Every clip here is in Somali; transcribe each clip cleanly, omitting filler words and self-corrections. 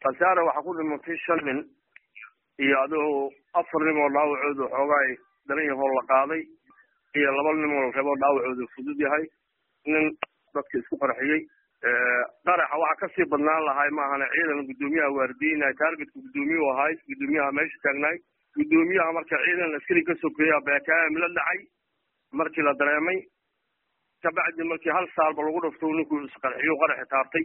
khasaare waxa ku dhimatay 5 nin iyo adoo 4 nin oo dhaawacoodu xoogay daran yahay la qaaday iyo 2 nin oo rabo dhaawacoodu fudud yahay nin dadka isku qarxiyay qaraxa waxa ka sii badnaan lahay ma ahana ciidan gudoomiyaha waardiina targetka gudoomiyaha ahay gudoomiyaha meesha taagnay gudoomiyaha marka ciidan askari ka sokeeya baakaam la dhacay markii la dareemay kabacdi markii hal saalba lagu dhafto ninku isqarxiyo qarax taabtay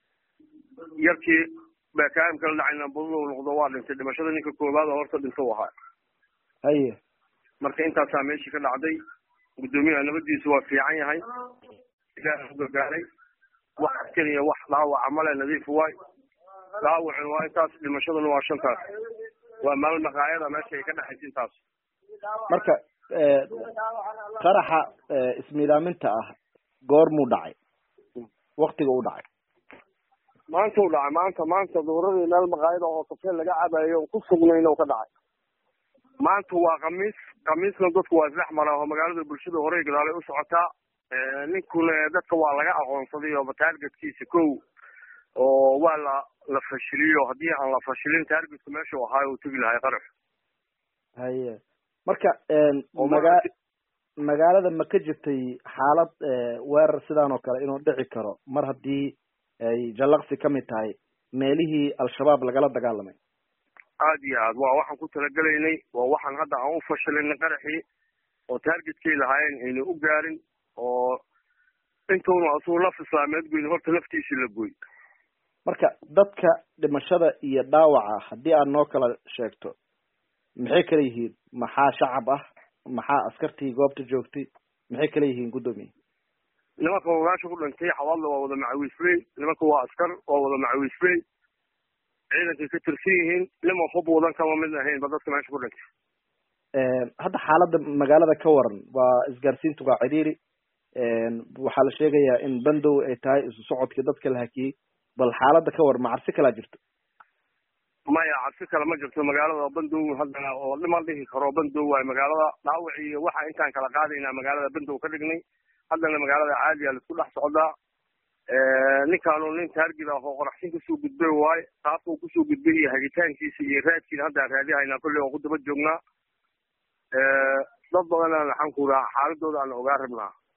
yarkii baakaam kala dhacayna buulo noqdo waa dhintay dhimashada ninka koobaad oo horta dhinto waxa haye marka intaas meeshii ka dhacday gudoomiyaha nabadiisu waa fiican yahay ilaahay uga gaaray wax kaliya wax dhaawac amale nadiif waay dhaawac waa intaas dhimashaduna waa 5 taas waa maal maqaayada meesha ka dhaxaysa intaas marka qaraxa ismiidaaminta ah goormuu dhacay waqtiga uu dhacay maanta uu dhacay maanta dooradii meel maqaayada oo kafee laga cabayo ku sugnayna ka dhacay maanta waa khamiisna dadku waa isdhex maraa oo magaalada bulshada hore gadaal u socotaa ninkuna dadka waa laga aqoonsaday oo targetkiisa kow oo waa la fashiliyo hadii aan la fashilin targetku meesha uu ahaa uu tagi lahay qarax haye marka magaalada ma ka jirtay xaalad weerar sidaan oo kale inuu dhici karo mar hadii ay jalaqsi kamid tahay meelihii al-shabaab lagala dagaalamay aad iyo aad waa waxaan ku talagalaynay waa waxaan hadda aan u fashilinay qaraxii oo targetkii lahaayeen inay u gaarin oo intuuna asuu laf islaameed goyn horta laftiisii la gooy marka dadka dhimashada iyo dhaawaca haddii aad noo kala sheegto maxay kala yihiin maxaa shacab ah maxaa askartii goobta joogtay maxay kala yihiin gudoomiye nimanka wadaasha ku dhintay xawaalda waa wada macawiisley nimanka waa askar waa wada macawiisley ciidankay ka tirsan yihiin lima hub wadan kama mid ahayn ba dadka meesha ku dhintay hadda xaaladda magaalada ka waran waa isgaarsiintu waa ciriiri waxaa la sheegayaa in bandow ay tahay isu socodkii dadka la hakiyey bal xaaladda ka war ma cabsi kalaa jirto maya cabsi kale ma jirto magaalada bandow haddana oo dhiman dhihi karo bandow waay magaalada dhaawac iyo waxa intaan kala qaadaynaa magaalada bandow ka dhignay haddana magaalada caadiya la isku dhex socdaa ninkaanu nin taargid ah oo qoraxsin kusoo gudbay waaye qaabka uu kusoo gudbay iyo hagitaankiisa iyo raadkiina haddaan raadihaynaa kolley oo ku daba joognaa dad badan aan waxaan ku rahaa xaaladooda aan ogaa rabnaa